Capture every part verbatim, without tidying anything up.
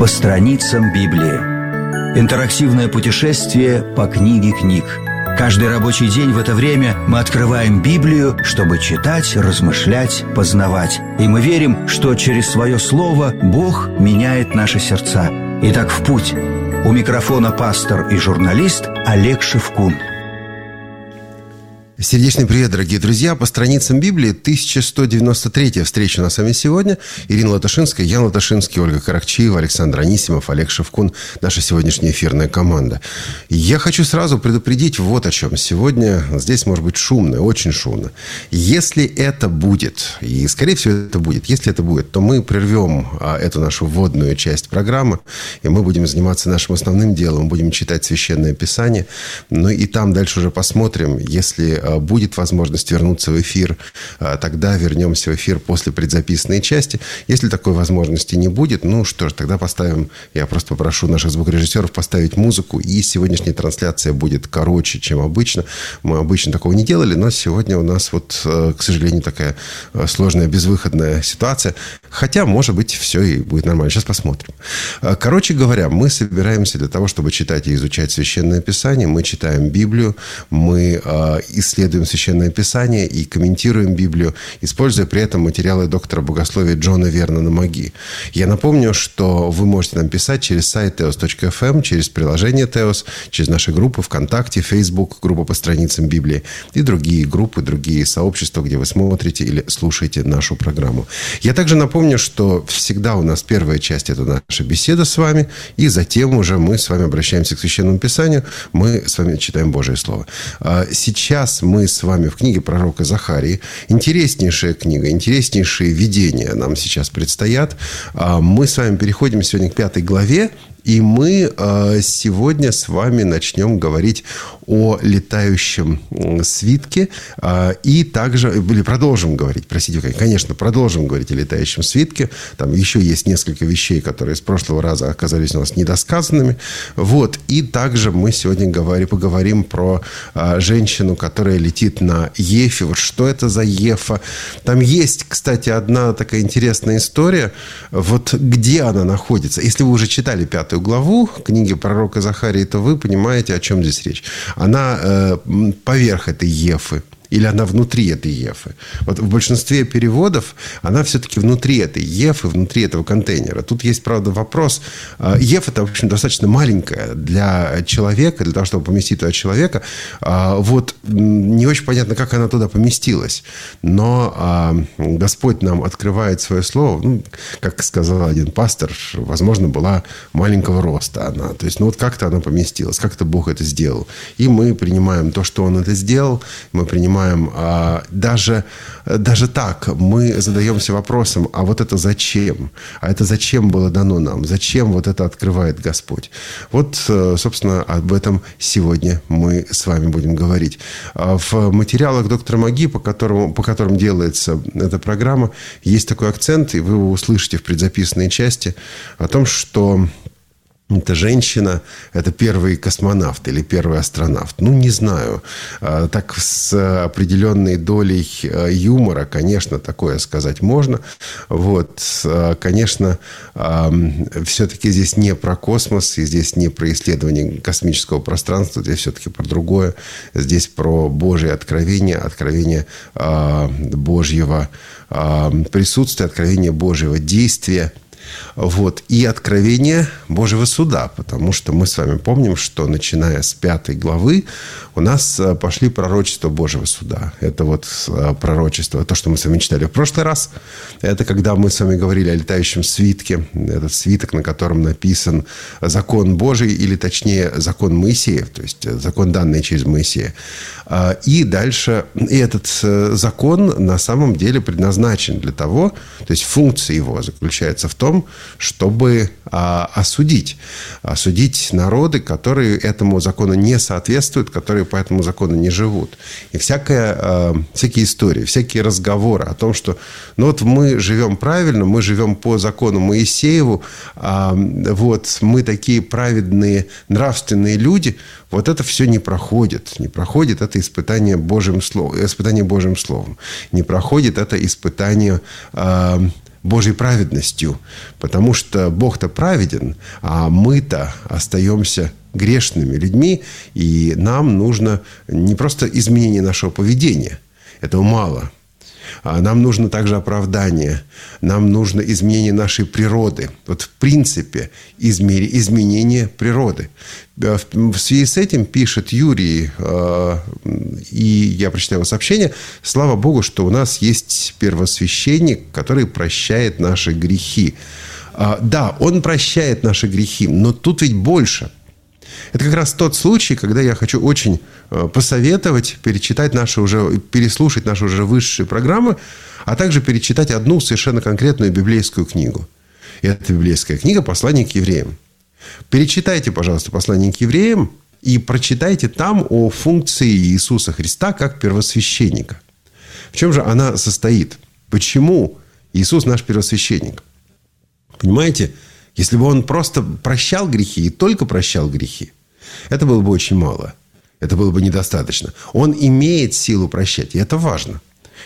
По страницам Библии. Интерактивное путешествие по книге книг. Каждый рабочий день в это время мы открываем Библию, чтобы читать, размышлять, познавать. И мы верим, что через свое слово Бог меняет наши сердца. Итак, в путь. У микрофона пастор и журналист Олег Шевкун. Сердечный привет, дорогие друзья. По страницам Библии тысяча сто девяносто третья встреча у нас с вами сегодня. Ирина Латашинская, Ян Латашинский, Ольга Каракчиева, Александр Анисимов, Олег Шевкун. Наша сегодняшняя эфирная команда. Я хочу сразу предупредить вот о чем. Сегодня здесь может быть шумно, очень шумно. Если это будет, и скорее всего это будет, если это будет, то мы прервем а, эту нашу вводную часть программы, и мы будем заниматься нашим основным делом, будем читать Священное Писание. Ну и там дальше уже посмотрим, если будет возможность вернуться в эфир, тогда вернемся в эфир после предзаписанной части. Если такой возможности не будет, ну что ж, тогда поставим, я просто попрошу наших звукорежиссеров поставить музыку, и сегодняшняя трансляция будет короче, чем обычно. Мы обычно такого не делали, но сегодня у нас вот, к сожалению, такая сложная, безвыходная ситуация. Хотя, может быть, все и будет нормально. Сейчас посмотрим. Короче говоря, мы собираемся для того, чтобы читать и изучать Священное Писание. Мы читаем Библию, мы исследуем Исследуем Священное Писание и комментируем Библию, используя при этом материалы доктора богословия Джона Вернона Маги. Я напомню, что вы можете нам писать через сайт теос точка эф эм, через приложение Теос, через наши группы ВКонтакте, Facebook, группа по страницам Библии и другие группы, другие сообщества, где вы смотрите или слушаете нашу программу. Я также напомню, что всегда у нас первая часть – это наша беседа с вами, и затем уже мы с вами обращаемся к Священному Писанию, мы с вами читаем Божие Слово. Сейчас мы с вами в книге пророка Захарии. Интереснейшая книга, интереснейшие видения нам сейчас предстоят. Мы с вами переходим сегодня к пятой главе. И мы сегодня с вами начнем говорить о летающем свитке. И также, или продолжим говорить, простите, конечно, продолжим говорить о летающем свитке. Там еще есть несколько вещей, которые с прошлого раза оказались у нас недосказанными. Вот. И также мы сегодня говорим, поговорим про женщину, которая летит на Ефе. Вот что это за Ефа? Там есть, кстати, одна такая интересная история. Вот где она находится. Если вы уже читали пятую главу книги пророка Захарии, то вы понимаете, о чем здесь речь. Она э, поверх этой Ефы. Или она внутри этой Ефы. Вот в большинстве переводов она все-таки внутри этой Ефы, внутри этого контейнера. Тут есть, правда, вопрос. Ефа – это, в общем, достаточно маленькая для человека, для того, чтобы поместить туда человека. Вот не очень понятно, как она туда поместилась. Но Господь нам открывает свое слово. Ну, как сказал один пастор, возможно, была маленького роста она. То есть, ну вот как-то она поместилась, как-то Бог это сделал. И мы принимаем то, что Он это сделал. Мы принимаем Даже, даже так мы задаемся вопросом, а вот это зачем? А это зачем было дано нам? Зачем вот это открывает Господь? Вот, собственно, об этом сегодня мы с вами будем говорить. В материалах доктора Маги, по которым, по которым делается эта программа, есть такой акцент, и вы его услышите в предзаписанной части, о том, что эта женщина – это первый космонавт или первый астронавт. Ну, не знаю. Так, с определенной долей юмора, конечно, такое сказать можно. Вот. Конечно, все-таки здесь не про космос, и здесь не про исследование космического пространства, здесь все-таки про другое. Здесь про Божье откровение, откровение Божьего присутствия, откровение Божьего действия. Вот. И откровение Божьего суда, потому что мы с вами помним, что начиная с пятой главы у нас пошли пророчества Божьего суда. Это вот пророчество, то, что мы с вами читали в прошлый раз. Это когда мы с вами говорили о летающем свитке. Этот свиток, на котором написан закон Божий, или точнее закон Моисеев, то есть закон, данный через Моисея. И дальше, и этот закон на самом деле предназначен для того, то есть функция его заключается в том, чтобы а, осудить. Осудить народы, которые этому закону не соответствуют, которые по этому закону не живут. И всякая, а, всякие истории, всякие разговоры о том, что ну вот мы живем правильно, мы живем по закону Моисееву, а, вот мы такие праведные, нравственные люди, вот это все не проходит. Не проходит это испытание Божьим словом, испытание Божьим словом. Не проходит это испытание а, Божьей праведностью, потому что Бог-то праведен, а мы-то остаемся грешными людьми, и нам нужно не просто изменение нашего поведения, этого мало. Нам нужно также оправдание, нам нужно изменение нашей природы. Вот в принципе изменение природы. В связи с этим пишет Юрий, и я прочитаю его сообщение: слава Богу, что у нас есть первосвященник, который прощает наши грехи. Да, он прощает наши грехи, но тут ведь больше. Это как раз тот случай, когда я хочу очень посоветовать перечитать наши уже, переслушать наши уже высшие программы, а также перечитать одну совершенно конкретную библейскую книгу. И это библейская книга «Послание к евреям». Перечитайте, пожалуйста, «Послание к евреям» и прочитайте там о функции Иисуса Христа как первосвященника. В чем же она состоит? Почему Иисус наш первосвященник? Понимаете? Если бы он просто прощал грехи и только прощал грехи, это было бы очень мало. Это было бы недостаточно. Он имеет силу прощать, и это важно.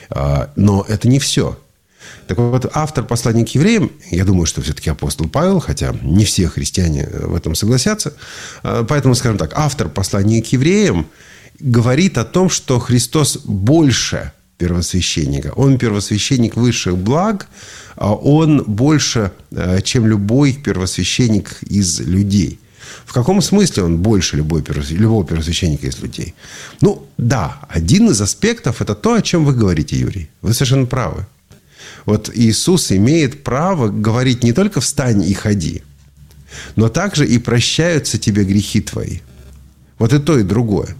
Но это не все. Так вот, автор послания к евреям, я думаю, что все-таки апостол Павел, хотя не все христиане в этом согласятся, поэтому, скажем так, автор послания к евреям говорит о том, что Христос больше первосвященника. Он первосвященник высших благ, а он больше, чем любой первосвященник из людей. В каком смысле он больше любой, любого первосвященника из людей? Ну, да, один из аспектов – это то, о чем вы говорите, Юрий. Вы совершенно правы. Вот Иисус имеет право говорить не только «встань и ходи», но также и «прощаются тебе грехи твои». Вот и то, и другое.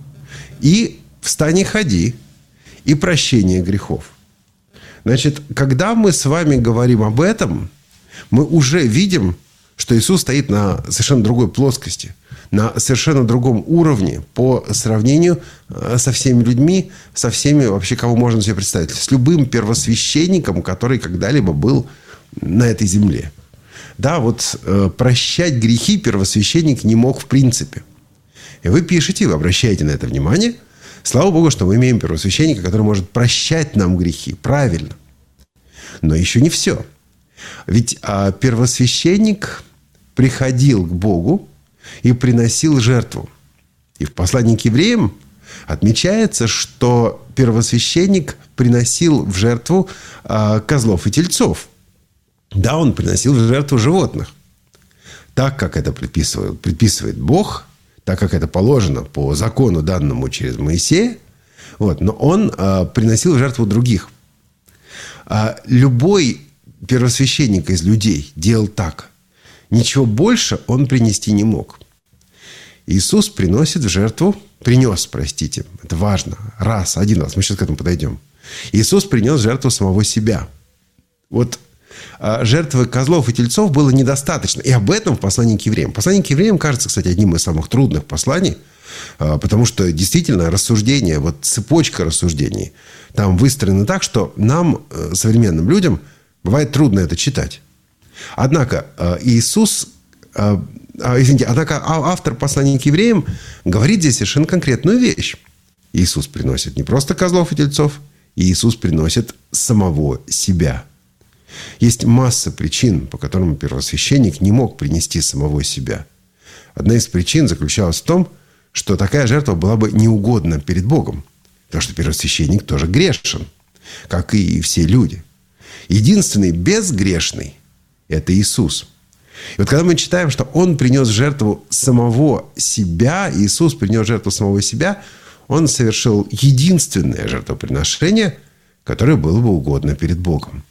И «встань и ходи», и прощение грехов. Значит, когда мы с вами говорим об этом, мы уже видим, что Иисус стоит на совершенно другой плоскости, на совершенно другом уровне по сравнению со всеми людьми, со всеми вообще, кого можно себе представить, с любым первосвященником, который когда-либо был на этой земле. Да, вот э, прощать грехи первосвященник не мог в принципе. И вы пишете, вы обращаете на это внимание. Слава Богу, что мы имеем первосвященника, который может прощать нам грехи. Правильно. Но еще не все. Ведь а, первосвященник приходил к Богу и приносил жертву. И в послании к евреям отмечается, что первосвященник приносил в жертву а, козлов и тельцов. Да, он приносил в жертву животных. Так, как это предписывает, предписывает Бог, так как это положено по закону, данному через Моисея. Вот. Но он а, приносил в жертву других. А, любой первосвященник из людей делал так. Ничего больше он принести не мог. Иисус приносит в жертву, принес, простите, это важно, раз, один раз, мы сейчас к этому подойдем. Иисус принес в жертву самого себя. Вот а, жертвы козлов и тельцов было недостаточно. И об этом в послании к евреям. Послание к евреям кажется, кстати, одним из самых трудных посланий, а, потому что действительно рассуждение, вот цепочка рассуждений там выстроена так, что нам, современным людям, бывает трудно это читать. Однако Иисус, извините, однако автор послания к евреям говорит здесь совершенно конкретную вещь. Иисус приносит не просто козлов и тельцов, Иисус приносит самого себя. Есть масса причин, по которым первосвященник не мог принести самого себя. Одна из причин заключалась в том, что такая жертва была бы неугодна перед Богом. Потому что первосвященник тоже грешен, как и все люди. Единственный безгрешный – это Иисус. И вот когда мы читаем, что Он принес жертву самого себя, Иисус принес жертву самого себя, Он совершил единственное жертвоприношение, которое было бы угодно перед Богом.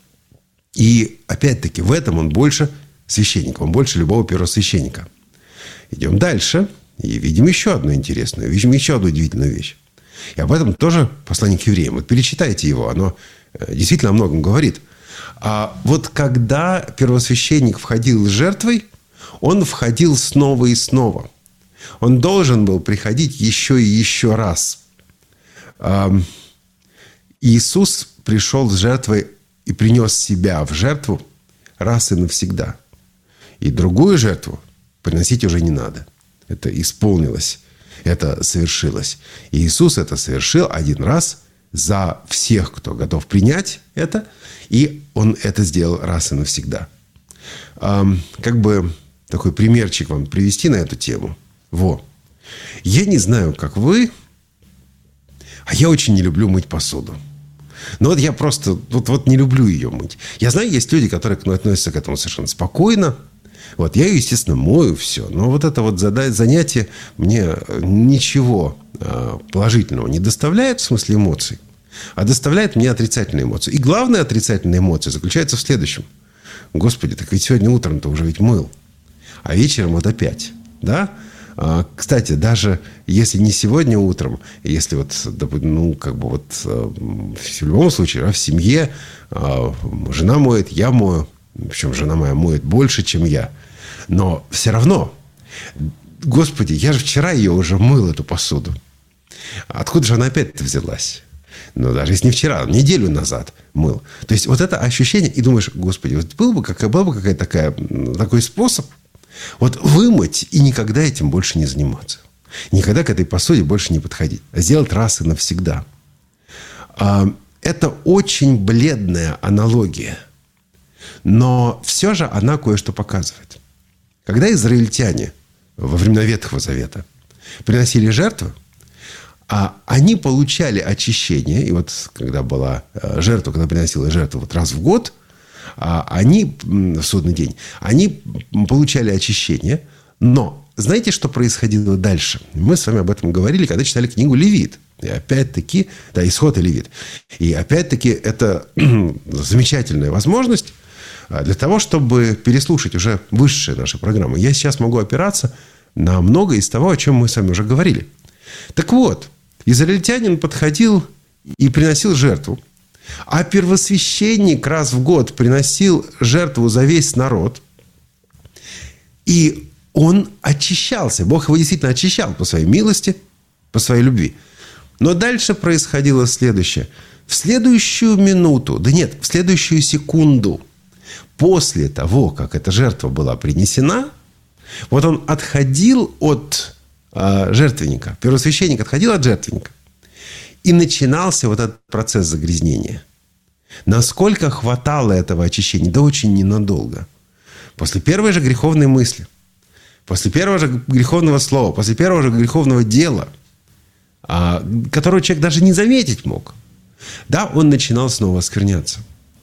И опять-таки в этом Он больше священника, Он больше любого первосвященника. Идем дальше и видим еще одну интересную, видим еще одну удивительную вещь. И об этом тоже послание к евреям. Вот перечитайте его, оно действительно о многом говорит. А вот когда первосвященник входил с жертвой, он входил снова и снова. Он должен был приходить еще и еще раз. Иисус пришел с жертвой и принес себя в жертву раз и навсегда. И другую жертву приносить уже не надо. Это исполнилось. Это совершилось. И Иисус это совершил один раз за всех, кто готов принять это. И Он это сделал раз и навсегда. Как бы такой примерчик вам привести на эту тему. Во. Я не знаю, как вы, а я очень не люблю мыть посуду. Но вот я просто вот, вот не люблю ее мыть. Я знаю, есть люди, которые ну, относятся к этому совершенно спокойно. Вот, я ее, естественно, мою все. Но вот это вот занятие мне ничего положительного не доставляет, в смысле эмоций, а доставляет мне отрицательные эмоции. И главная отрицательная эмоция заключается в следующем. Господи, так ведь сегодня утром-то уже ведь мыл. А вечером вот опять. Да? Кстати, даже если не сегодня утром, если вот, ну, как бы вот в любом случае, в семье жена моет, я мою, причем жена моя моет больше, чем я. Но все равно, Господи, я же вчера ее уже мыл, эту посуду. Откуда же она опять-то взялась? Ну, даже если не вчера, неделю назад мыл. То есть, вот это ощущение, и думаешь, Господи, вот был бы, какая, был бы какая-то такая, такой способ, вот вымыть и никогда этим больше не заниматься. Никогда к этой посуде больше не подходить. А сделать раз и навсегда. Это очень бледная аналогия. Но все же она кое-что показывает. Когда израильтяне во времена Ветхого Завета приносили жертвы, они получали очищение. И вот когда была жертва, когда приносила жертву вот раз в год, они, в судный день, они получали очищение. Но знаете, что происходило дальше? Мы с вами об этом говорили, когда читали книгу «Левит». И опять-таки, да, Исход и Левит. И опять-таки, это замечательная возможность для того, чтобы переслушать уже высшие наши программы. Я сейчас могу опираться на многое из того, о чем мы с вами уже говорили. Так вот, израильтянин подходил и приносил жертву. А первосвященник раз в год приносил жертву за весь народ. И он очищался. Бог его действительно очищал по своей милости, по своей любви. Но дальше происходило следующее. В следующую минуту, да нет, в следующую секунду, после того, как эта жертва была принесена, вот он отходил от э, жертвенника. Первосвященник отходил от жертвенника. И начинался вот этот процесс загрязнения. Насколько хватало этого очищения? Да очень ненадолго. После первой же греховной мысли, после первого же греховного слова, после первого же греховного дела, которого человек даже не заметить мог, да, он начинал снова оскверняться.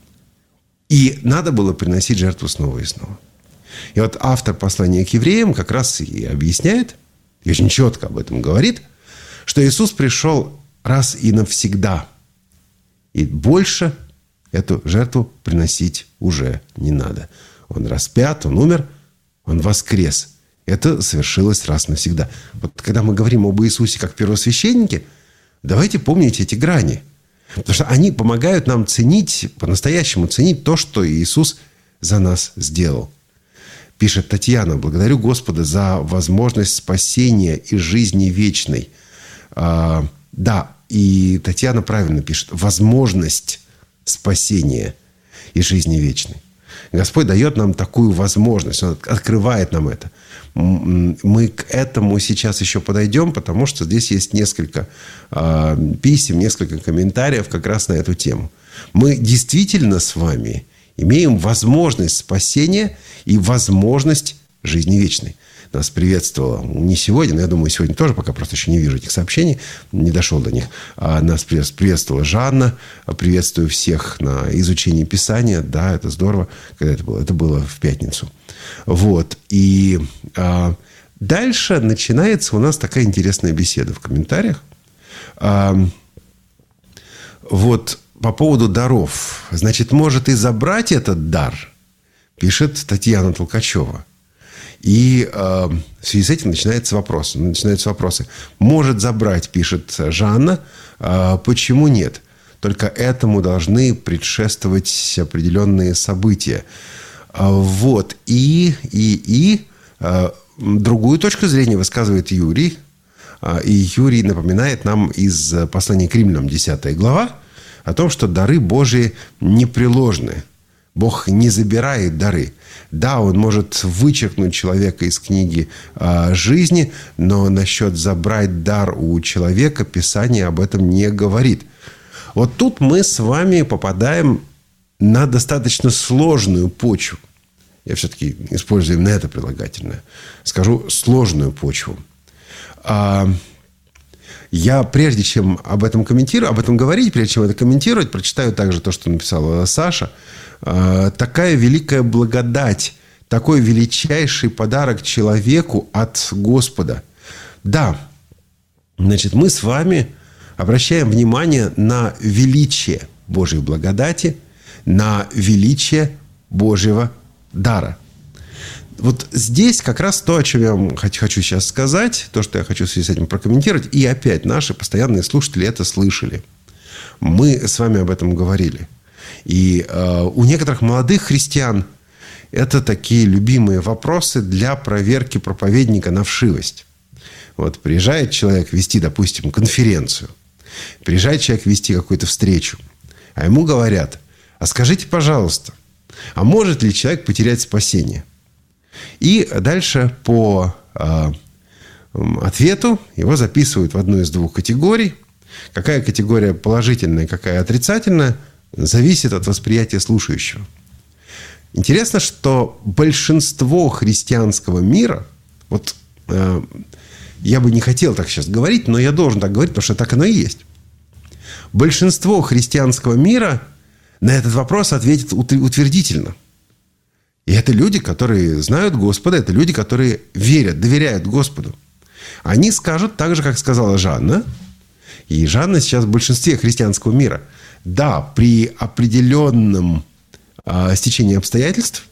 И надо было приносить жертву снова и снова. И вот автор послания к евреям как раз и объясняет, и очень четко об этом говорит, что Иисус пришел раз и навсегда. И больше эту жертву приносить уже не надо. Он распят, он умер, он воскрес. Это совершилось раз навсегда. Вот когда мы говорим об Иисусе как первосвященнике, давайте помнить эти грани. Потому что они помогают нам ценить, по-настоящему ценить то, что Иисус за нас сделал. Пишет Татьяна: «Благодарю Господа за возможность спасения и жизни вечной». А, да, и Татьяна правильно пишет: возможность спасения и жизни вечной. Господь дает нам такую возможность, Он открывает нам это. Мы к этому сейчас еще подойдем, потому что здесь есть несколько э, писем, несколько комментариев как раз на эту тему. Мы действительно с вами имеем возможность спасения и возможность жизни вечной. Нас приветствовала не сегодня, но я думаю, сегодня тоже, пока просто еще не вижу этих сообщений, не дошел до них. А нас приветствовала Жанна. Приветствую всех на изучении Писания. Да, это здорово. Когда это было? Это было в пятницу. Вот. И а, дальше начинается у нас такая интересная беседа в комментариях. А, вот по поводу даров. Значит, может и забрать этот дар, пишет Татьяна Толкачева. И э, в связи с этим начинаются вопросы. Начинаются вопросы. Может забрать, пишет Жанна. Э, почему нет? Только этому должны предшествовать определенные события. Э, вот. И, и, и э, другую точку зрения высказывает Юрий. Э, и Юрий напоминает нам из послания к Римлянам, десятая глава, о том, что дары Божии непреложны. Бог не забирает дары. Да, Он может вычеркнуть человека из книги э, жизни, но насчет забрать дар у человека Писание об этом не говорит. Вот тут мы с вами попадаем на достаточно сложную почву. Я все-таки использую именно это прилагательное. Скажу сложную почву. Я, прежде чем об этом комментирую, об этом говорить, прежде чем это комментировать, прочитаю также то, что написала Саша. Такая великая благодать, такой величайший подарок человеку от Господа. Да, значит, мы с вами обращаем внимание на величие Божьей благодати, на величие Божьего дара. Вот здесь как раз то, о чем я вам хочу сейчас сказать, то, что я хочу в связи с этим прокомментировать. И опять, наши постоянные слушатели это слышали. Мы с вами об этом говорили. И э, у некоторых молодых христиан это такие любимые вопросы для проверки проповедника на вшивость. Вот приезжает человек вести, допустим, конференцию. Приезжает человек вести какую-то встречу. А ему говорят: а скажите, пожалуйста, а может ли человек потерять спасение? И дальше по э, ответу его записывают в одну из двух категорий. Какая категория положительная, какая отрицательная, зависит от восприятия слушающего. Интересно, что большинство христианского мира, вот э, я бы не хотел так сейчас говорить, но я должен так говорить, потому что так оно и есть. Большинство христианского мира на этот вопрос ответит утвердительно. И это люди, которые знают Господа, это люди, которые верят, доверяют Господу. Они скажут так же, как сказала Жанна. И Жанна сейчас в большинстве христианского мира. Да, при определенном э, стечении обстоятельств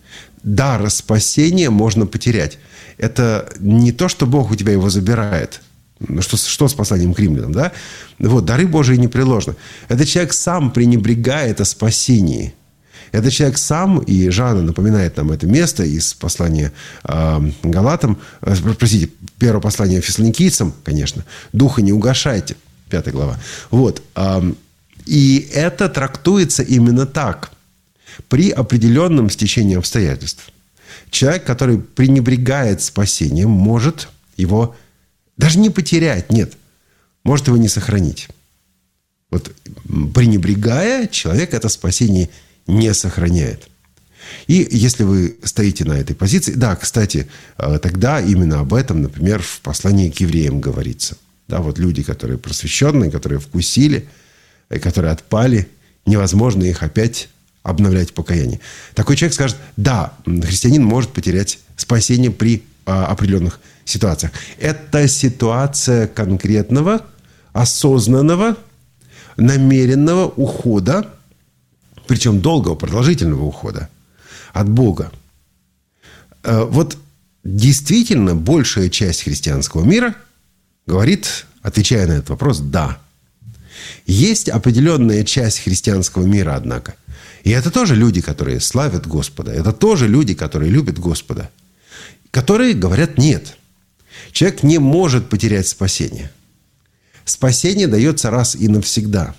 дар спасения можно потерять. Это не то, что Бог у тебя его забирает. Что, что с посланием к римлянам, да? Вот, дары Божии непреложны. Это человек сам пренебрегает о спасении. Это человек сам, и Жанна напоминает нам это место из послания э, Галатам, э, простите, первого послания Фессалоникийцам, конечно, «Духа не угашайте», пятая глава. Вот. Э, и это трактуется именно так. При определенном стечении обстоятельств. Человек, который пренебрегает спасением, может его даже не потерять, нет, может его не сохранить. Вот пренебрегая, человек это спасение не сохраняет. И если вы стоите на этой позиции... Да, кстати, тогда именно об этом, например, в послании к евреям говорится. Да, вот люди, которые просвещенные, которые вкусили, которые отпали, невозможно их опять обновлять в покаянии. Такой человек скажет: да, христианин может потерять спасение при а, определенных ситуациях. Это ситуация конкретного, осознанного, намеренного ухода, причем долгого, продолжительного ухода от Бога. Вот действительно большая часть христианского мира говорит, отвечая на этот вопрос, да. Есть определенная часть христианского мира, однако. И это тоже люди, которые славят Господа. Это тоже люди, которые любят Господа. Которые говорят нет. Человек не может потерять спасение. Спасение дается раз и навсегда.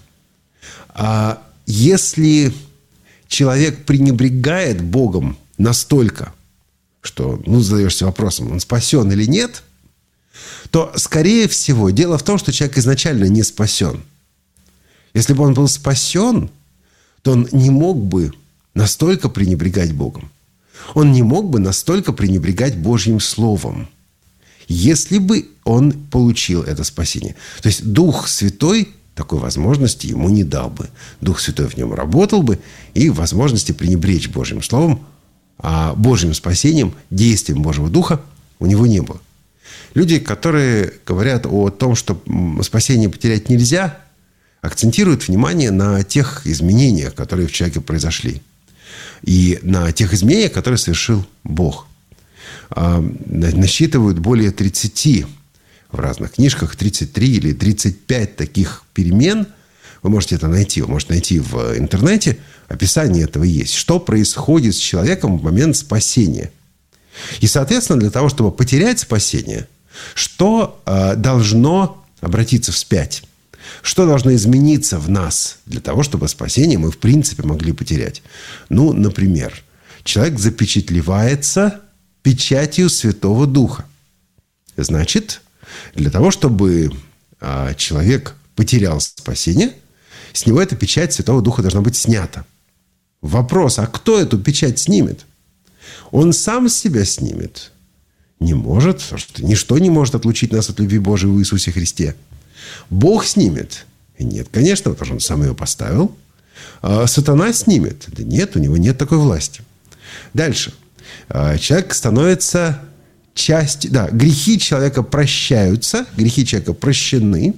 А если человек пренебрегает Богом настолько, что, ну, задаешься вопросом, он спасен или нет, то, скорее всего, дело в том, что человек изначально не спасен. Если бы он был спасен, то он не мог бы настолько пренебрегать Богом. Он не мог бы настолько пренебрегать Божьим Словом, если бы он получил это спасение. То есть Дух Святой такой возможности ему не дал бы. Дух Святой в нем работал бы, и возможности пренебречь Божьим Словом, а Божьим спасением, действием Божьего Духа у него не было. Люди, которые говорят о том, что спасение потерять нельзя, акцентируют внимание на тех изменениях, которые в человеке произошли. И на тех изменениях, которые совершил Бог. Насчитывают более тридцати в разных книжках, тридцать три или тридцать пять таких перемен. Вы можете это найти. Вы можете найти в интернете. Описание этого есть. Что происходит с человеком в момент спасения. И, соответственно, для того, чтобы потерять спасение, что должно обратиться вспять? Что должно измениться в нас для того, чтобы спасение мы, в принципе, могли потерять? Ну, например, человек запечатлевается печатью Святого Духа. Значит, для того, чтобы человек потерял спасение, С него эта печать Святого Духа должна быть снята. Вопрос, а кто эту печать снимет? Он сам себя снимет? Не может, потому что ничто не может отлучить нас от любви Божией в Иисусе Христе. Бог снимет? Нет, конечно, потому что Он сам ее поставил. А сатана снимет? Да нет, у него нет такой власти. Дальше. Человек становится частью... Да, грехи человека прощаются, грехи человека прощены,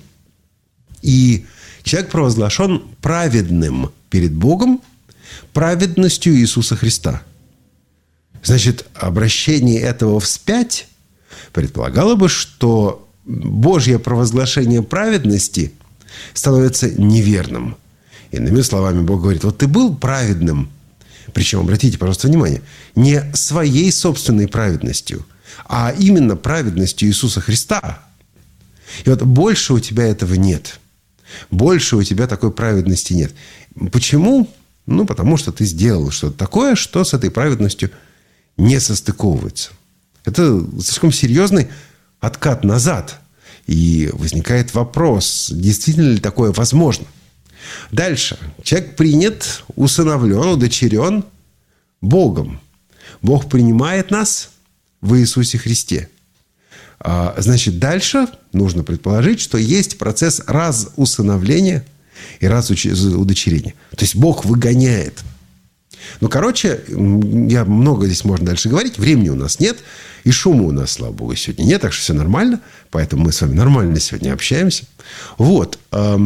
и человек провозглашен праведным перед Богом праведностью Иисуса Христа. Значит, обращение этого вспять предполагало бы, что Божье провозглашение праведности становится неверным. Иными словами, Бог говорит, вот ты был праведным, причем, обратите, пожалуйста, внимание, не своей собственной праведностью, а именно праведностью Иисуса Христа. И вот больше у тебя этого нет. Больше у тебя такой праведности нет. Почему? Ну, потому что ты сделал что-то такое, что с этой праведностью не состыковывается. Это слишком серьезный откат назад. И возникает вопрос, действительно ли такое возможно. Дальше. Человек принят, усыновлен, удочерен Богом. Бог принимает нас в Иисусе Христе. Значит, дальше нужно предположить, что есть процесс разусыновления и разудочерения. То есть Бог выгоняет. Ну, короче, я много здесь можно дальше говорить. Времени у нас нет. И шума у нас, слава Богу, сегодня нет. Так что все нормально. Поэтому мы с вами нормально сегодня общаемся. Вот.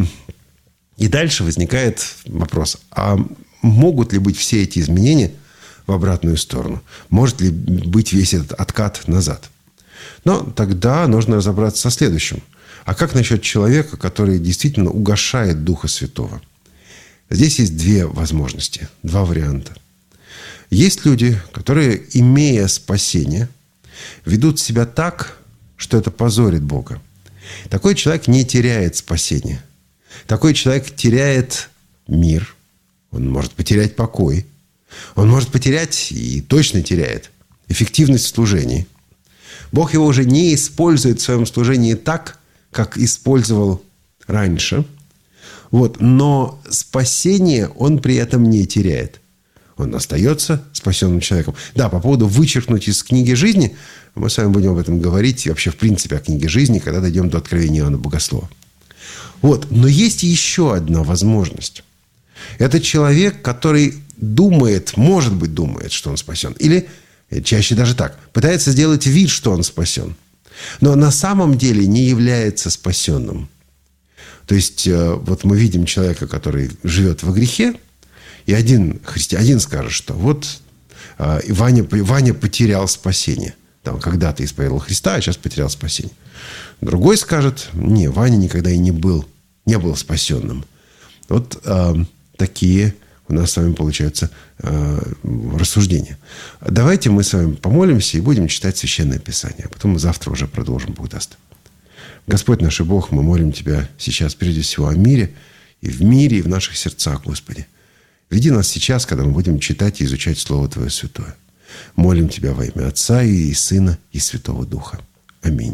И дальше возникает вопрос. А могут ли быть все эти изменения в обратную сторону? Может ли быть весь этот откат назад? Но тогда нужно разобраться со следующим. А как насчет человека, который действительно угошает Духа Святого? Здесь есть две возможности, два варианта. Есть люди, которые, имея спасение, ведут себя так, что это позорит Бога. Такой человек не теряет спасение. Такой человек теряет мир. Он может потерять покой. Он может потерять, и точно теряет, эффективность в служении. Бог его уже не использует в своем служении так, как использовал раньше. Вот. Но спасение он при этом не теряет. Он остается спасенным человеком. Да, по поводу вычеркнуть из книги жизни, мы с вами будем об этом говорить, и вообще в принципе о книге жизни, когда дойдем до Откровения Иоанна Богослова. Вот. Но есть еще одна возможность. Это человек, который думает, может быть, думает, что он спасен. Или чаще даже так. Пытается сделать вид, что он спасен. Но на самом деле не является спасенным. То есть, вот мы видим человека, который живет во грехе, и один христианин, один скажет, что вот Ваня, Ваня потерял спасение. Там когда-то исповедовал Христа, а сейчас потерял спасение. Другой скажет, не, Ваня никогда и не был, не был спасенным. Вот э, такие у нас с вами получаются э, рассуждения. Давайте мы с вами помолимся и будем читать Священное Писание. А потом мы завтра уже продолжим, Бог даст. Господь наш и Бог, мы молим Тебя сейчас прежде всего о мире, и в мире, и в наших сердцах, Господи. Веди нас сейчас, когда мы будем читать и изучать Слово Твое Святое. Молим Тебя во имя Отца и Сына и Святого Духа. Аминь.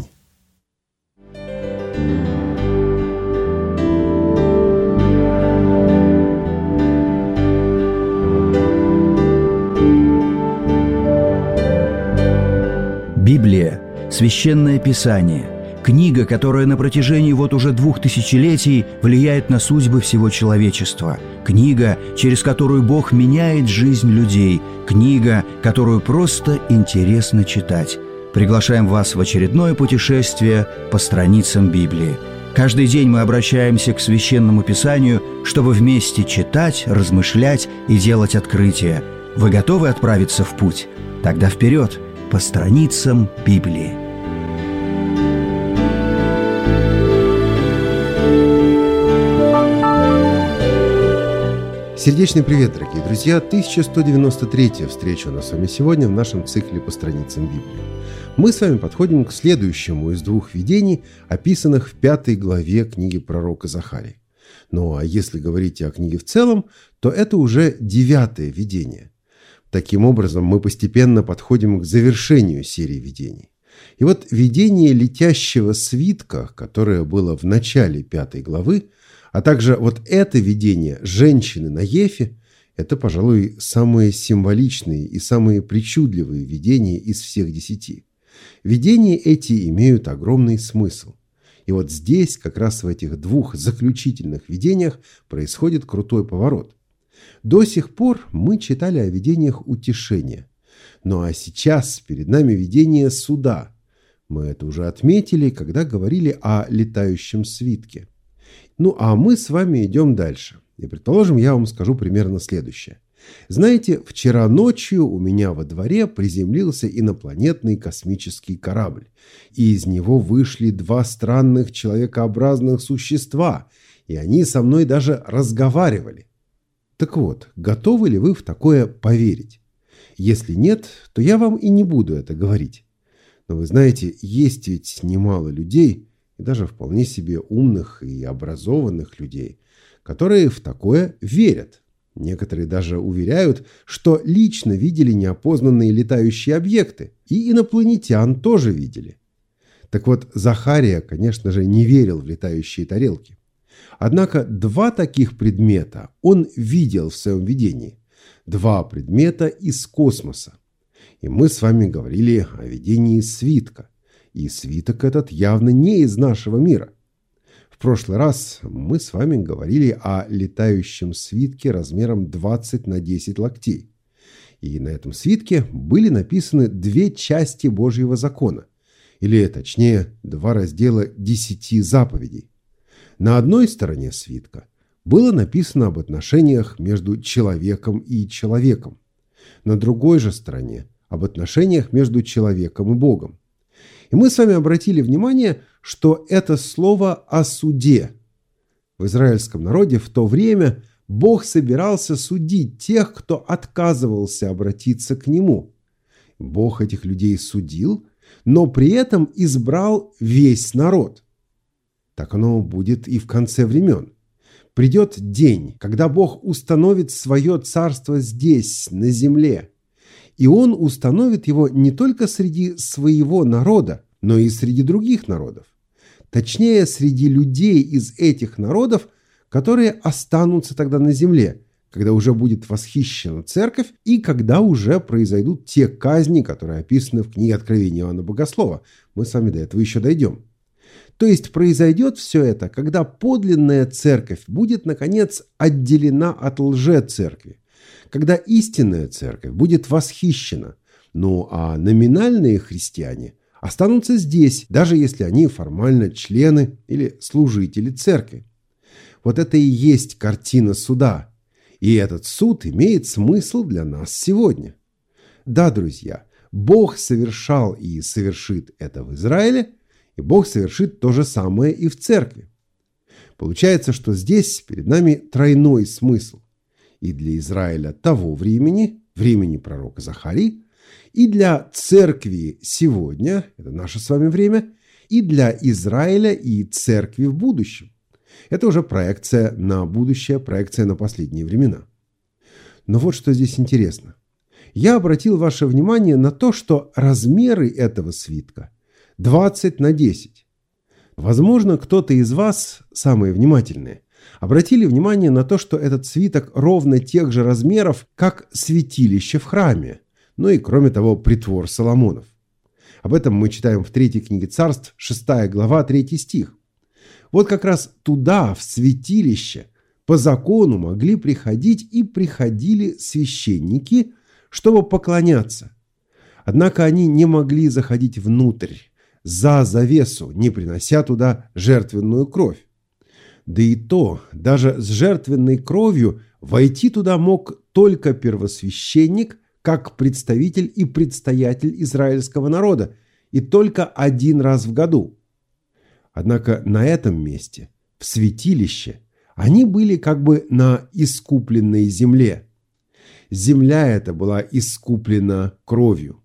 Библия – Священное Писание, книга, которая на протяжении вот уже двух тысячелетий влияет на судьбы всего человечества, книга, через которую Бог меняет жизнь людей, книга, которую просто интересно читать. Приглашаем вас в очередное путешествие по страницам Библии. Каждый день мы обращаемся к Священному Писанию, чтобы вместе читать, размышлять и делать открытия. Вы готовы отправиться в путь? Тогда вперед! По страницам Библии. Сердечный привет, дорогие друзья! тысяча сто девяносто третья встреча у нас с вами сегодня в нашем цикле по страницам Библии. Мы с вами подходим к следующему из двух видений, описанных в пятой главе книги пророка Захарии. Ну а если говорить о книге в целом, то это уже девятое видение. Таким образом, мы постепенно подходим к завершению серии видений. И вот видение летящего свитка, которое было в начале пятой главы, А также вот это видение женщины на Ефе – это, пожалуй, самые символичные и самые причудливые видения из всех десяти. Видения эти имеют огромный смысл. И вот здесь, как раз в этих двух заключительных видениях, происходит крутой поворот. До сих пор мы читали о видениях утешения. Ну а сейчас перед нами видение суда. Мы это уже отметили, когда говорили о летающем свитке. Ну а мы с вами идем дальше. И, предположим, я вам скажу примерно следующее. Знаете, вчера ночью у меня во дворе приземлился инопланетный космический корабль. И из него вышли два странных человекообразных существа. И они со мной даже разговаривали. Так вот, готовы ли вы в такое поверить? Если нет, то я вам и не буду это говорить. Но вы знаете, есть ведь немало людей, и даже вполне себе умных и образованных людей, которые в такое верят. Некоторые даже уверяют, что лично видели неопознанные летающие объекты, и инопланетян тоже видели. Так вот, Захария, конечно же, не верил в летающие тарелки. Однако два таких предмета он видел в своем видении. Два предмета из космоса. И мы с вами говорили о видении свитка. И свиток этот явно не из нашего мира. В прошлый раз мы с вами говорили о летающем свитке размером двадцать на десять локтей. И на этом свитке были написаны две части Божьего закона. Или, точнее, два раздела десяти заповедей. На одной стороне свитка было написано об отношениях между человеком и человеком. На другой же стороне об отношениях между человеком и Богом. И мы с вами обратили внимание, что это слово о суде. В израильском народе в то время Бог собирался судить тех, кто отказывался обратиться к Нему. Бог этих людей судил, но при этом избрал весь народ. Так оно будет и в конце времен. Придет день, когда Бог установит свое царство здесь, на земле. И Он установит его не только среди своего народа, но и среди других народов. Точнее, среди людей из этих народов, которые останутся тогда на земле, когда уже будет восхищена церковь и когда уже произойдут те казни, которые описаны в книге Откровения Иоанна Богослова. Мы с вами до этого еще дойдем. То есть произойдет все это, когда подлинная церковь будет, наконец, отделена от лжецеркви, когда истинная церковь будет восхищена, ну а номинальные христиане останутся здесь, даже если они формально члены или служители церкви. Вот это и есть картина суда. И этот суд имеет смысл для нас сегодня. Да, друзья, Бог совершал и совершит это в Израиле, и Бог совершит то же самое и в церкви. Получается, что здесь перед нами тройной смысл. И для Израиля того времени, времени пророка Захарии, и для церкви сегодня, это наше с вами время, и для Израиля и церкви в будущем. Это уже проекция на будущее, проекция на последние времена. Но вот что здесь интересно. Я обратил ваше внимание на то, что размеры этого свитка двадцать на десять. Возможно, кто-то из вас, самые внимательные, обратили внимание на то, что этот свиток ровно тех же размеров, как святилище в храме, ну и, кроме того, притвор Соломонов. Об этом мы читаем в третьей книге Царств, шестая глава, третий стих. Вот как раз туда, в святилище, по закону могли приходить и приходили священники, чтобы поклоняться. Однако они не могли заходить внутрь, за завесу, не принося туда жертвенную кровь. Да и то, даже с жертвенной кровью войти туда мог только первосвященник, как представитель и предстоятель израильского народа, и только один раз в году. Однако на этом месте, в святилище, они были как бы на искупленной земле. Земля эта была искуплена кровью.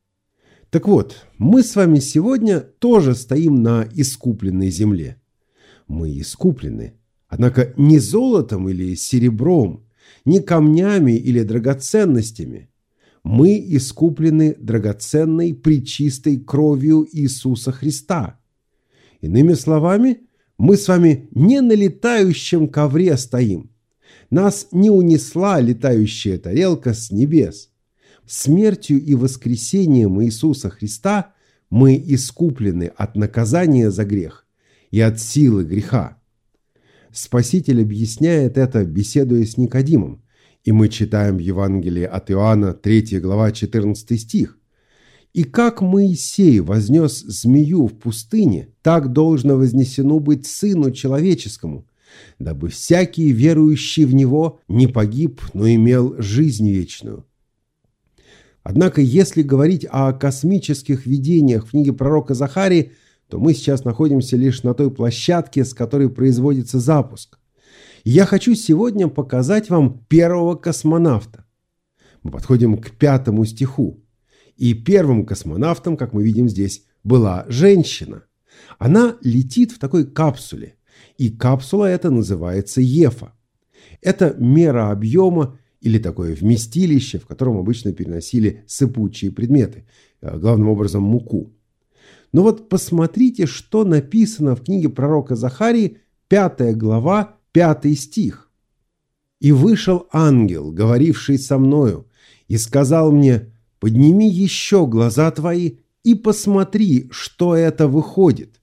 Так вот, мы с вами сегодня тоже стоим на искупленной земле. Мы искуплены, однако не золотом или серебром, не камнями или драгоценностями. Мы искуплены драгоценной пречистой кровью Иисуса Христа. Иными словами, Мы с вами не на летающем ковре стоим. Нас не унесла летающая тарелка с небес. Смертью и воскресением Иисуса Христа мы искуплены от наказания за грех и от силы греха. Спаситель объясняет это, беседуя с Никодимом, и мы читаем в Евангелии от Иоанна, третья глава, четырнадцатый стих. «И как Моисей вознес змею в пустыне, так должно вознесено быть Сыну Человеческому, дабы всякий, верующий в Него, не погиб, но имел жизнь вечную». Однако, если говорить о космических видениях в книге пророка Захарии, то мы сейчас находимся лишь на той площадке, с которой производится запуск. И я хочу сегодня показать вам первого космонавта. Мы подходим к пятому стиху. И первым космонавтом, как мы видим здесь, была женщина. Она летит в такой капсуле. И капсула эта называется Ефа. Это мера объема или такое вместилище, в котором обычно переносили сыпучие предметы, главным образом муку. Но вот посмотрите, что написано в книге пророка Захарии, пятая глава, пятый стих. «И вышел ангел, говоривший со мною, и сказал мне: подними еще глаза твои и посмотри, что это выходит».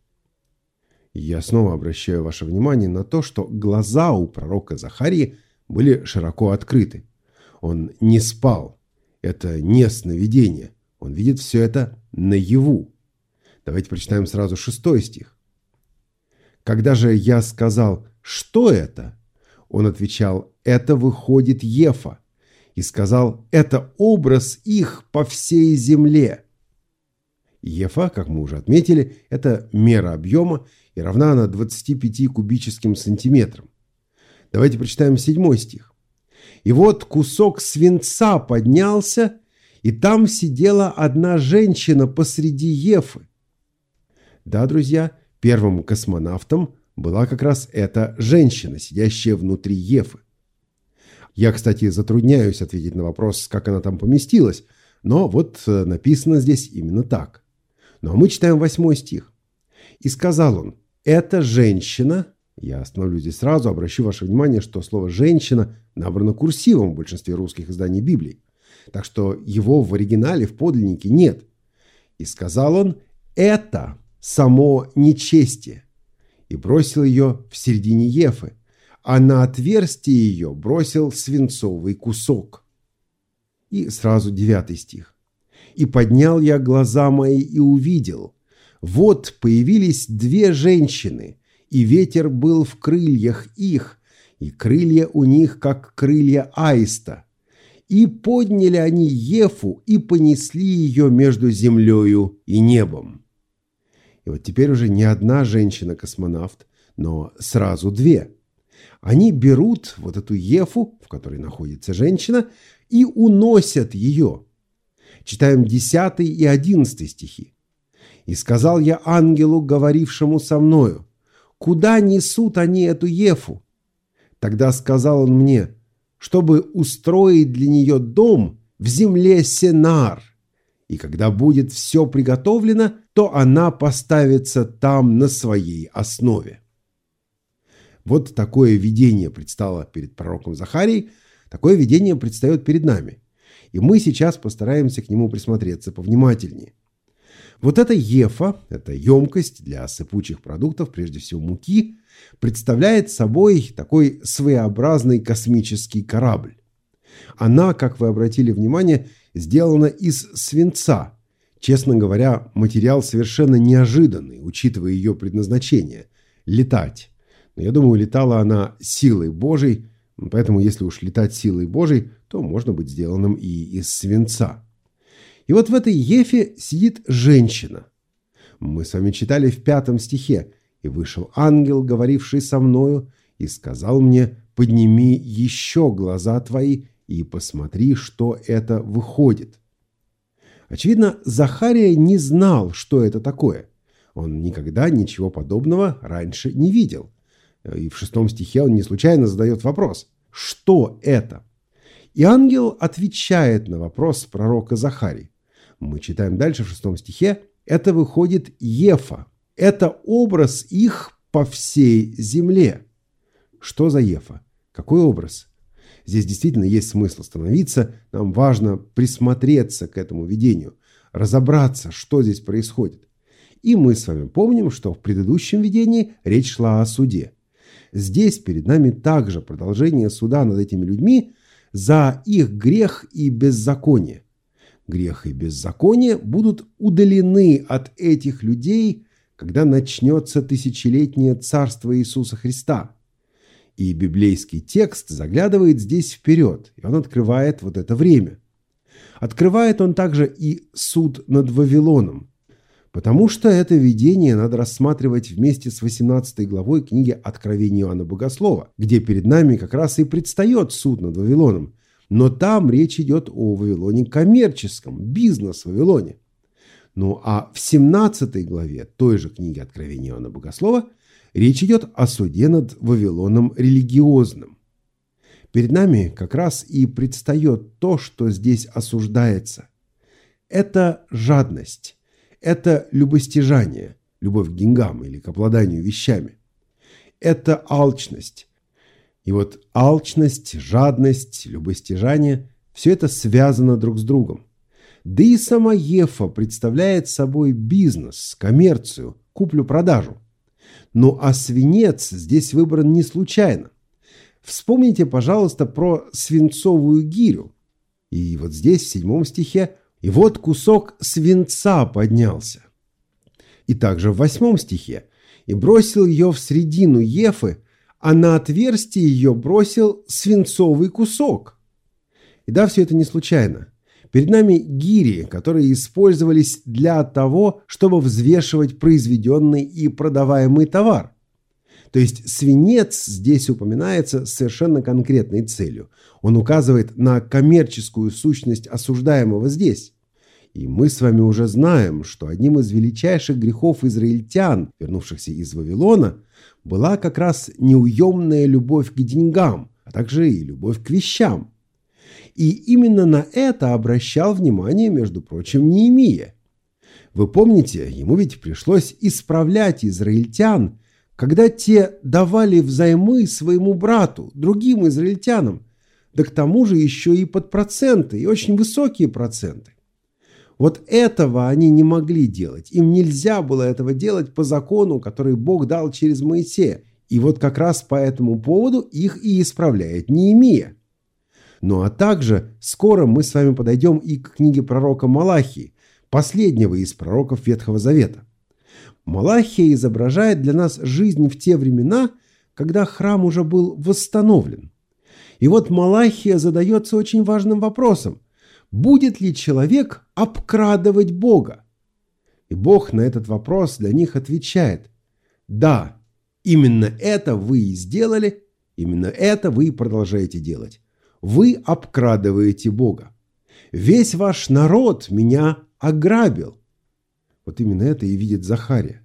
Я снова обращаю ваше внимание на то, что глаза у пророка Захарии были широко открыты. Он не спал. Это не сновидение. Он видит все это наяву. Давайте прочитаем сразу шестой стих. «Когда же я сказал: что это?, он отвечал: это выходит Ефа. И сказал: это образ их по всей земле». Ефа, как мы уже отметили, это мера объема, и равна она двадцати пяти кубическим сантиметрам. Давайте прочитаем седьмой стих. «И вот кусок свинца поднялся, и там сидела одна женщина посреди Ефы». Да, друзья, первым космонавтом была как раз эта женщина, сидящая внутри Ефы. Я, кстати, затрудняюсь ответить на вопрос, как она там поместилась, но вот написано здесь именно так. Ну а мы читаем восьмой стих. «И сказал он: эта женщина...» Я остановлюсь здесь сразу, обращу ваше внимание, что слово «женщина» набрано курсивом в большинстве русских изданий Библии. Так что его в оригинале, в подлиннике нет. «И сказал он: это само нечестие, и бросил ее в середине Ефы, а на отверстие ее бросил свинцовый кусок». И сразу девятый стих. «И поднял я глаза мои и увидел. Вот появились две женщины, и ветер был в крыльях их, и крылья у них, как крылья аиста. И подняли они Ефу и понесли ее между землею и небом». И вот теперь уже не одна женщина-космонавт, но сразу две. Они берут вот эту Ефу, в которой находится женщина, и уносят ее. Читаем десятый и одиннадцатый стихи. «И сказал я ангелу, говорившему со мною: куда несут они эту Ефу? Тогда сказал он мне: чтобы устроить для нее дом в земле Сенар. И когда будет все приготовлено, то она поставится там на своей основе». Вот такое видение предстало перед пророком Захарией, такое видение предстает перед нами. И мы сейчас постараемся к нему присмотреться повнимательнее. Вот эта Ефа, эта емкость для сыпучих продуктов, прежде всего муки, представляет собой такой своеобразный космический корабль. Она, как вы обратили внимание, сделана из свинца. Честно говоря, материал совершенно неожиданный, учитывая ее предназначение – летать. Но я думаю, летала она силой Божией, поэтому если уж летать силой Божией, то можно быть сделанным и из свинца. И вот в этой Ефе сидит женщина. Мы с вами читали в пятом стихе. «И вышел ангел, говоривший со мною, и сказал мне: подними еще глаза твои и посмотри, что это выходит». Очевидно, Захария не знал, что это такое. Он никогда ничего подобного раньше не видел. И в шестом стихе он не случайно задает вопрос: что это? И ангел отвечает на вопрос пророка Захарии. Мы читаем дальше в шестом стихе. Это выходит Ефа. Это образ их по всей земле. Что за Ефа? Какой образ? Здесь действительно есть смысл остановиться. Нам важно присмотреться к этому видению, разобраться, что здесь происходит. И мы с вами помним, что в предыдущем видении речь шла о суде. Здесь перед нами также продолжение суда над этими людьми за их грех и беззаконие. Грех и беззаконие будут удалены от этих людей, когда начнется тысячелетнее царство Иисуса Христа. И библейский текст заглядывает здесь вперед, и он открывает вот это время. Открывает он также и суд над Вавилоном, потому что это видение надо рассматривать вместе с восемнадцатой главой книги Откровения Иоанна Богослова, где перед нами как раз и предстает суд над Вавилоном. Но там речь идет о Вавилоне коммерческом, бизнес-Вавилоне. Ну а в семнадцатой главе той же книги Откровения Иоанна Богослова речь идет о суде над Вавилоном религиозным. Перед нами как раз и предстает то, что здесь осуждается. Это жадность, это любостяжание, любовь к деньгам или к обладанию вещами. Это алчность. И вот алчность, жадность, любостяжание – все это связано друг с другом. Да и сама Ефа представляет собой бизнес, коммерцию, куплю-продажу. Ну а свинец здесь выбран не случайно. Вспомните, пожалуйста, про свинцовую гирю. И вот здесь, в седьмом стихе, «И вот кусок свинца поднялся». И также в восьмом стихе «И бросил ее в средину Ефы, а на отверстие ее бросил свинцовый кусок». И да, все это не случайно. Перед нами гири, которые использовались для того, чтобы взвешивать произведенный и продаваемый товар. То есть свинец здесь упоминается с совершенно конкретной целью. Он указывает на коммерческую сущность осуждаемого здесь. И мы с вами уже знаем, что одним из величайших грехов израильтян, вернувшихся из Вавилона, была как раз неуемная любовь к деньгам, а также и любовь к вещам. И именно на это обращал внимание, между прочим, Неемия. Вы помните, ему ведь пришлось исправлять израильтян, когда те давали взаймы своему брату, другим израильтянам, да к тому же еще и под проценты, и очень высокие проценты. Вот этого они не могли делать. Им нельзя было этого делать по закону, который Бог дал через Моисея. И вот как раз по этому поводу их и исправляет Неемия. Ну а также скоро мы с вами подойдем и к книге пророка Малахии, последнего из пророков Ветхого Завета. Малахия изображает для нас жизнь в те времена, когда храм уже был восстановлен. И вот Малахия задается очень важным вопросом: будет ли человек обкрадывать Бога? И Бог на этот вопрос для них отвечает: да, именно это вы и сделали, именно это вы и продолжаете делать. Вы обкрадываете Бога. Весь ваш народ меня ограбил. Вот именно это и видит Захария.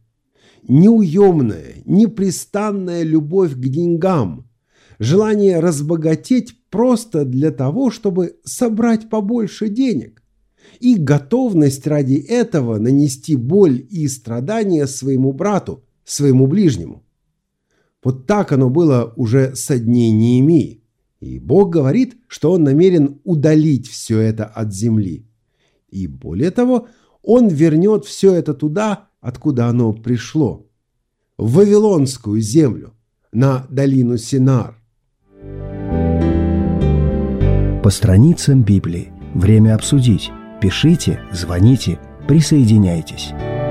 Неуемная, непрестанная любовь к деньгам, желание разбогатеть просто для того, чтобы собрать побольше денег, и готовность ради этого нанести боль и страдания своему брату, своему ближнему. Вот так оно было уже со дней Неемии. И Бог говорит, что Он намерен удалить все это от земли. И более того, Он вернет все это туда, откуда оно пришло, в Вавилонскую землю, на долину Синар. По страницам Библии. Время обсудить. Пишите, звоните, присоединяйтесь.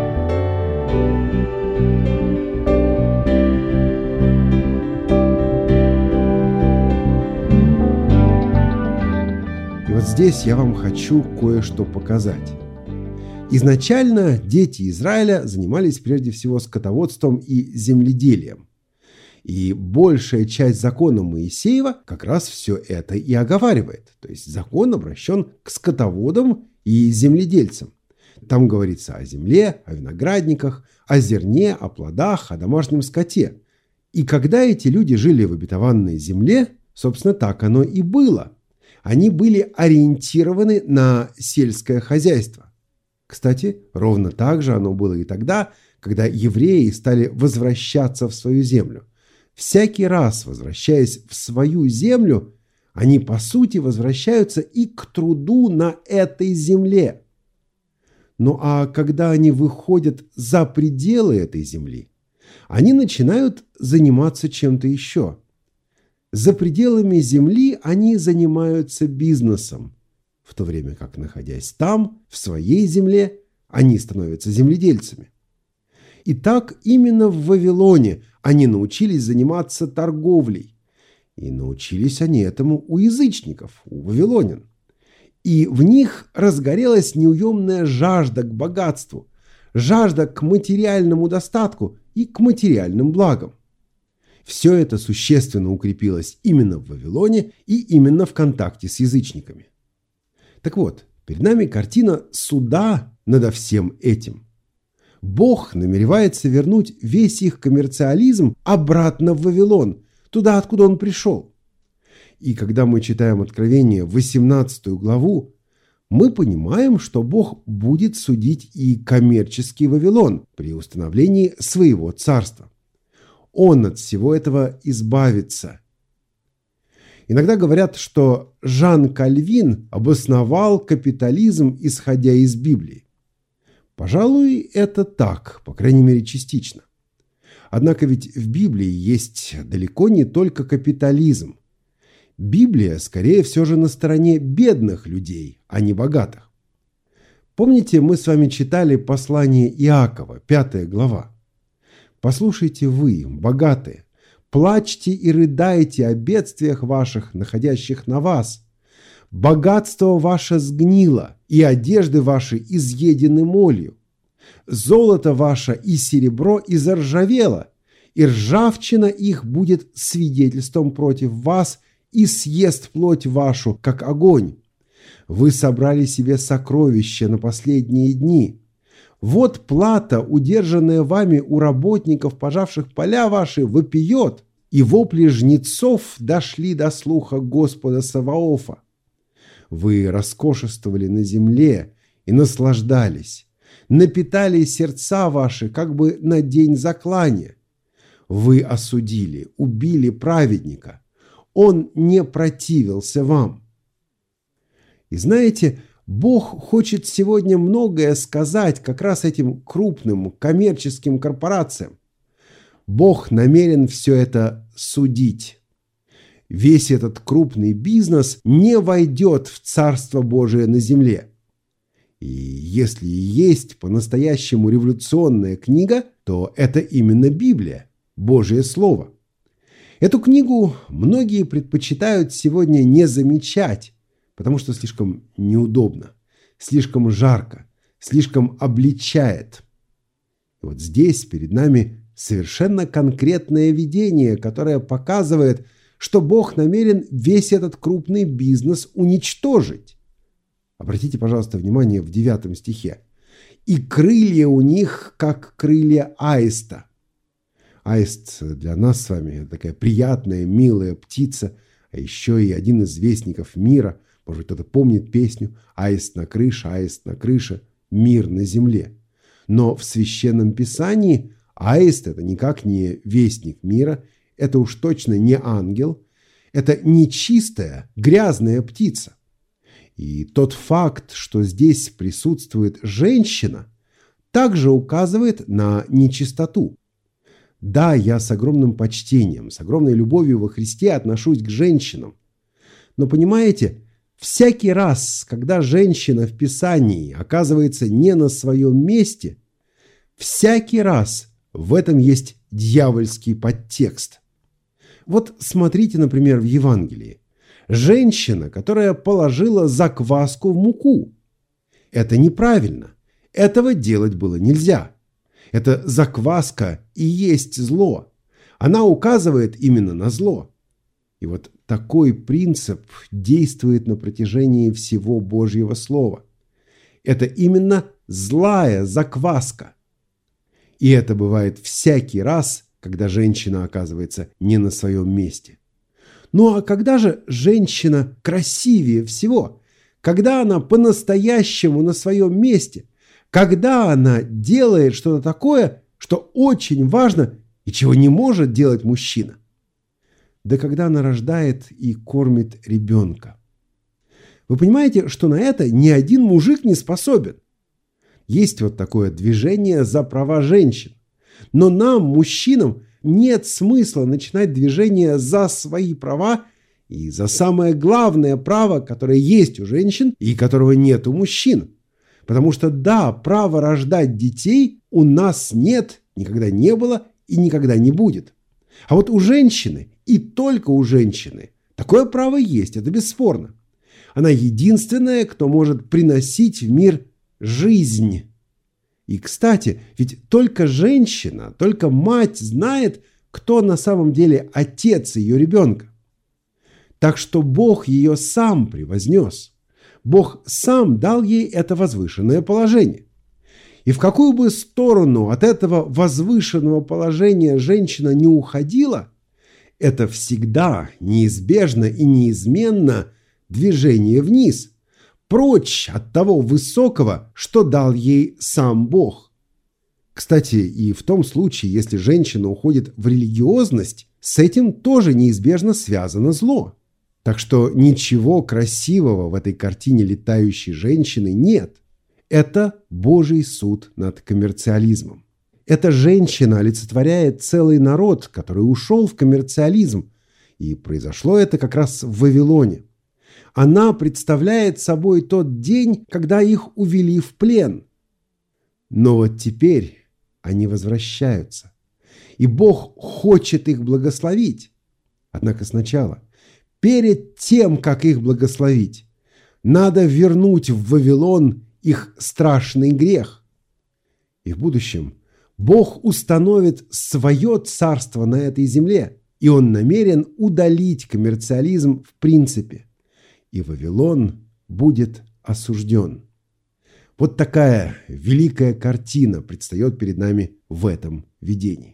И вот здесь я вам хочу кое-что показать. Изначально дети Израиля занимались прежде всего скотоводством и земледелием. И большая часть закона Моисеева как раз все это и оговаривает. То есть закон обращен к скотоводам и земледельцам. Там говорится о земле, о виноградниках, о зерне, о плодах, о домашнем скоте. И когда эти люди жили в обетованной земле, собственно, так оно и было. Они были ориентированы на сельское хозяйство. Кстати, ровно так же оно было и тогда, когда евреи стали возвращаться в свою землю. Всякий раз, возвращаясь в свою землю, они, по сути, возвращаются и к труду на этой земле. Ну а когда они выходят за пределы этой земли, они начинают заниматься чем-то еще. За пределами земли они занимаются бизнесом, в то время как, находясь там, в своей земле, они становятся земледельцами. Итак, именно в Вавилоне они научились заниматься торговлей. И научились они этому у язычников, у вавилонян. И в них разгорелась неуемная жажда к богатству, жажда к материальному достатку и к материальным благам. Все это существенно укрепилось именно в Вавилоне и именно в контакте с язычниками. Так вот, перед нами картина суда над всем этим. Бог намеревается вернуть весь их коммерциализм обратно в Вавилон, туда, откуда он пришел. И когда мы читаем Откровение, восемнадцатую главу, мы понимаем, что Бог будет судить и коммерческий Вавилон при установлении своего царства. Он от всего этого избавится. Иногда говорят, что Жан Кальвин обосновал капитализм, исходя из Библии. Пожалуй, это так, по крайней мере, частично. Однако ведь в Библии есть далеко не только капитализм. Библия, скорее, все же на стороне бедных людей, а не богатых. Помните, мы с вами читали послание Иакова, пятая глава. «Послушайте вы, богатые, плачьте и рыдайте о бедствиях ваших, находящих на вас. Богатство ваше сгнило, и одежды ваши изъедены молью. Золото ваше и серебро изржавело, и ржавчина их будет свидетельством против вас и съест плоть вашу, как огонь. Вы собрали себе сокровища на последние дни. Вот плата, удержанная вами у работников, пожавших поля ваши, вопиет, и вопли жнецов дошли до слуха Господа Саваофа. Вы роскошествовали на земле и наслаждались, напитали сердца ваши, как бы на день заклания. Вы осудили, убили праведника. Он не противился вам». И знаете, Бог хочет сегодня многое сказать как раз этим крупным коммерческим корпорациям. Бог намерен все это судить. Весь этот крупный бизнес не войдет в Царство Божие на земле. И если и есть по-настоящему революционная книга, то это именно Библия, Божие Слово. Эту книгу многие предпочитают сегодня не замечать, потому что слишком неудобно, слишком жарко, слишком обличает. И вот здесь перед нами совершенно конкретное видение, которое показывает, что Бог намерен весь этот крупный бизнес уничтожить. Обратите, пожалуйста, внимание в девятом стихе. «И крылья у них, как крылья аиста». Аист для нас с вами такая приятная, милая птица, а еще и один из вестников мира. Может быть, кто-то помнит песню «Аист на крыше, аист на крыше, мир на земле». Но в Священном Писании аист – это никак не вестник мира, это уж точно не ангел, это нечистая, грязная птица. И тот факт, что здесь присутствует женщина, также указывает на нечистоту. Да, я с огромным почтением, с огромной любовью во Христе отношусь к женщинам. Но понимаете, всякий раз, когда женщина в Писании оказывается не на своем месте, всякий раз в этом есть дьявольский подтекст. Вот смотрите, например, в Евангелии. Женщина, которая положила закваску в муку. Это неправильно. Этого делать было нельзя. Эта закваска и есть зло. Она указывает именно на зло. И вот такой принцип действует на протяжении всего Божьего Слова. Это именно злая закваска. И это бывает всякий раз, когда женщина оказывается не на своем месте. Ну а когда же женщина красивее всего? Когда она по-настоящему на своем месте? Когда она делает что-то такое, что очень важно и чего не может делать мужчина? Да когда она рождает и кормит ребенка. Вы понимаете, что на это ни один мужик не способен. Есть вот такое движение за права женщин. Но нам, мужчинам, нет смысла начинать движение за свои права и за самое главное право, которое есть у женщин и которого нет у мужчин. Потому что да, права рождать детей у нас нет, никогда не было и никогда не будет. А вот у женщины, и только у женщины, такое право есть, это бесспорно. Она единственная, кто может приносить в мир жизнь. И, кстати, ведь только женщина, только мать знает, кто на самом деле отец ее ребенка. Так что Бог ее сам превознес. Бог сам дал ей это возвышенное положение. И в какую бы сторону от этого возвышенного положения женщина не уходила, это всегда, неизбежно и неизменно движение вниз, прочь от того высокого, что дал ей сам Бог. Кстати, и в том случае, если женщина уходит в религиозность, с этим тоже неизбежно связано зло. Так что ничего красивого в этой картине летающей женщины нет. Это Божий суд над коммерциализмом. Эта женщина олицетворяет целый народ, который ушел в коммерциализм. И произошло это как раз в Вавилоне. Она представляет собой тот день, когда их увели в плен. Но вот теперь они возвращаются. И Бог хочет их благословить. Однако сначала, перед тем, как их благословить, надо вернуть в Вавилон их страшный грех. И в будущем Бог установит свое царство на этой земле, и Он намерен удалить коммерциализм в принципе. И Вавилон будет осужден. Вот такая великая картина предстает перед нами в этом видении.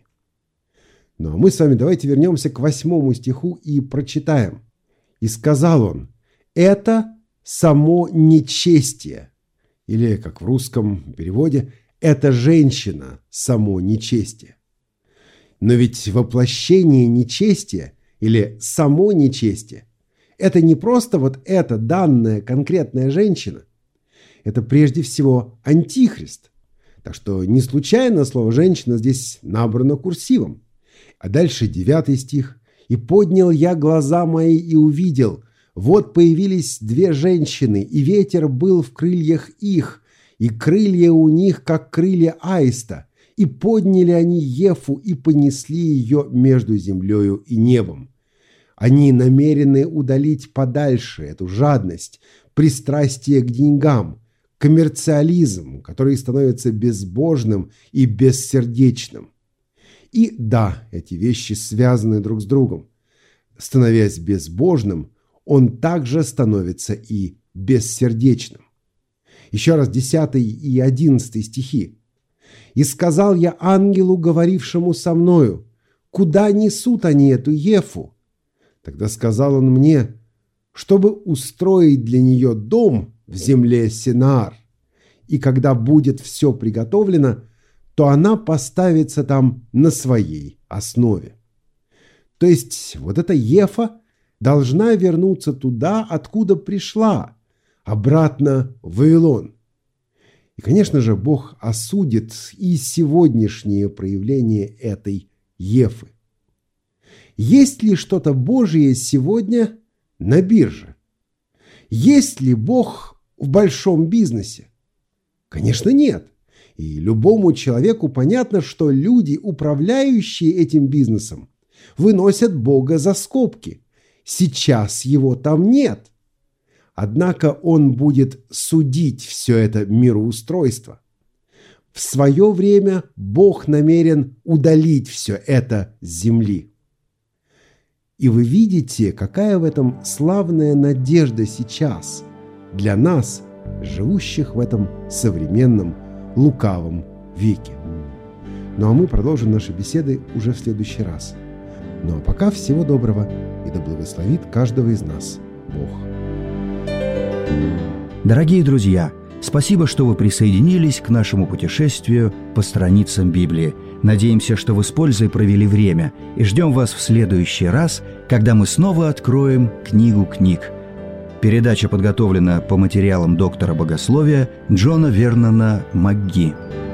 Ну а мы с вами давайте вернемся к восьмому стиху и прочитаем. «И сказал он, это само нечестие». Или, как в русском переводе, «это женщина само нечестие». Но ведь воплощение нечестия или само нечестие – это не просто вот эта данная конкретная женщина. Это прежде всего антихрист. Так что не случайно слово «женщина» здесь набрано курсивом. А дальше девятый стих. «И поднял я глаза мои и увидел, вот появились две женщины, и ветер был в крыльях их, и крылья у них, как крылья аиста, и подняли они Ефу и понесли ее между землею и небом. Они намерены удалить подальше эту жадность, пристрастие к деньгам, коммерциализм, который становится безбожным и бессердечным. И да, эти вещи связаны друг с другом. Становясь безбожным, он также становится и бессердечным. Еще раз десятый и одиннадцатый стихи. «И сказал я ангелу, говорившему со мною, куда несут они эту Ефу? Тогда сказал он мне, чтобы устроить для нее дом в земле Синаар, и когда будет все приготовлено, то она поставится там на своей основе». То есть вот эта Ефа должна вернуться туда, откуда пришла, обратно в Вавилон. И, конечно же, Бог осудит и сегодняшнее проявление этой Ефы. Есть ли что-то Божие сегодня на бирже? Есть ли Бог в большом бизнесе? Конечно, нет. И любому человеку понятно, что люди, управляющие этим бизнесом, выносят Бога за скобки. Сейчас его там нет. Однако он будет судить все это мироустройство. В свое время Бог намерен удалить все это с земли. И вы видите, какая в этом славная надежда сейчас для нас, живущих в этом современном лукавом веке. Ну а мы продолжим наши беседы уже в следующий раз. Ну а пока всего доброго, и да благословит каждого из нас Бог. Дорогие друзья, Спасибо, что вы присоединились к нашему путешествию по страницам Библии. Надеемся, что вы с пользой провели время, и ждем вас в следующий раз, когда мы снова откроем книгу книг. Передача подготовлена по материалам доктора богословия Джона Вернона МакГи.